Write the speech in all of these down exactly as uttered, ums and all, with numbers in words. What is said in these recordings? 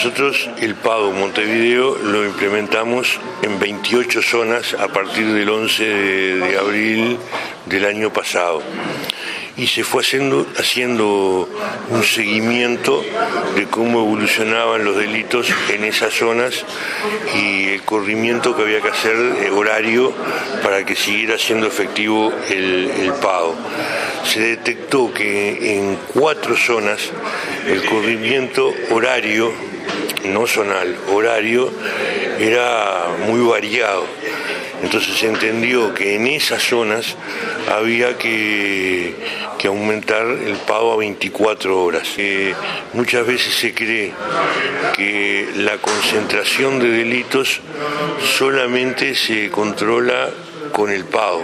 Nosotros el PADO Montevideo lo implementamos en veintiocho zonas a partir del once de abril del año pasado. Y se fue haciendo, haciendo un seguimiento de cómo evolucionaban los delitos en esas zonas y el corrimiento que había que hacer horario para que siguiera siendo efectivo el, el PADO. Se detectó que en cuatro zonas el corrimiento horario, no zonal, horario, era muy variado. Entonces se entendió que en esas zonas había que, que aumentar el PADO a veinticuatro horas. Eh, muchas veces se cree que la concentración de delitos solamente se controla con el PADO.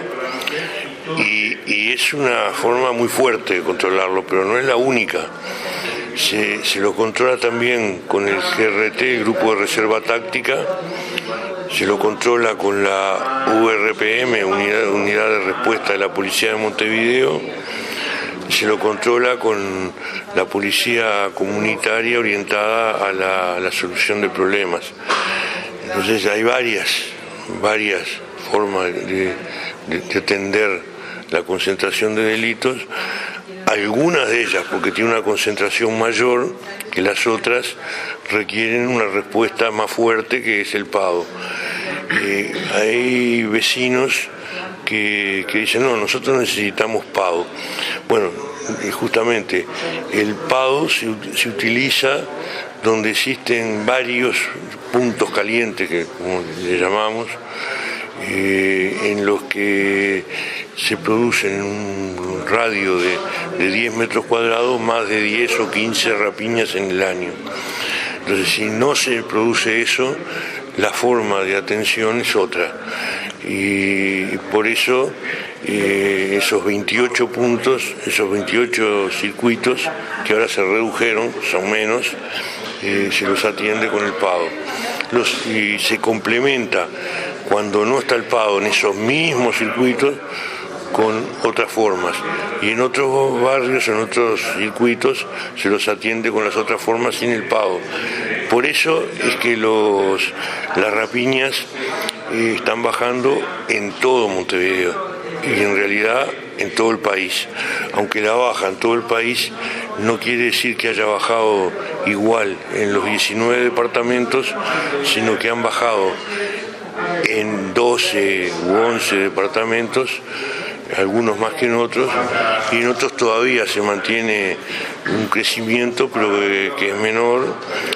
Y, y es una forma muy fuerte de controlarlo, pero no es la única. Se, se lo controla también con el G R T, el Grupo de Reserva Táctica, se lo controla con la U R P M, Unidad, Unidad de Respuesta de la Policía de Montevideo, se lo controla con la Policía Comunitaria orientada a la, a la solución de problemas. Entonces hay varias, varias formas de, de, de atender la concentración de delitos. Algunas de ellas, porque tiene una concentración mayor que las otras, requieren una respuesta más fuerte, que es el PADO. Eh, hay vecinos que, que dicen, no, nosotros necesitamos PADO. Bueno, justamente el PADO se, se utiliza donde existen varios puntos calientes, que como le llamamos, eh, en los que se producen en un radio de, de diez metros cuadrados más de diez o quince rapiñas en el año. Entonces, si no se produce eso, la forma de atención es otra. Y por eso eh, esos veintiocho puntos, esos veintiocho circuitos, que ahora se redujeron, son menos, eh, se los atiende con el PADO. Los, y se complementa, cuando no está el PADO en esos mismos circuitos, con otras formas, y en otros barrios, en otros circuitos, se los atiende con las otras formas sin el PADO. Por eso es que los, las rapiñas eh, están bajando en todo Montevideo, y en realidad en todo el país. Aunque la baja en todo el país, no quiere decir que haya bajado igual en los diecinueve departamentos, sino que han bajado en doce u once departamentos, algunos más que en otros, y en otros todavía se mantiene un crecimiento, pero que, que es menor,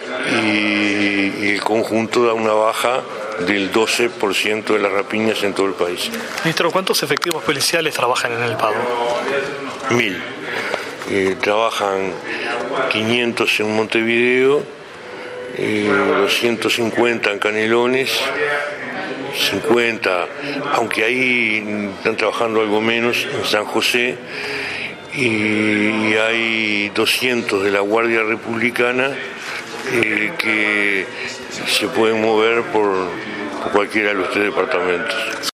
y, y el conjunto da una baja del doce por ciento de las rapiñas en todo el país. Ministro, ¿cuántos efectivos policiales trabajan en el PADO? Mil. Eh, trabajan quinientos en Montevideo, eh, doscientos cincuenta en Canelones, cincuenta, aunque ahí están trabajando algo menos, en San José, y hay doscientos de la Guardia Republicana eh, que se pueden mover por, por cualquiera de los tres departamentos.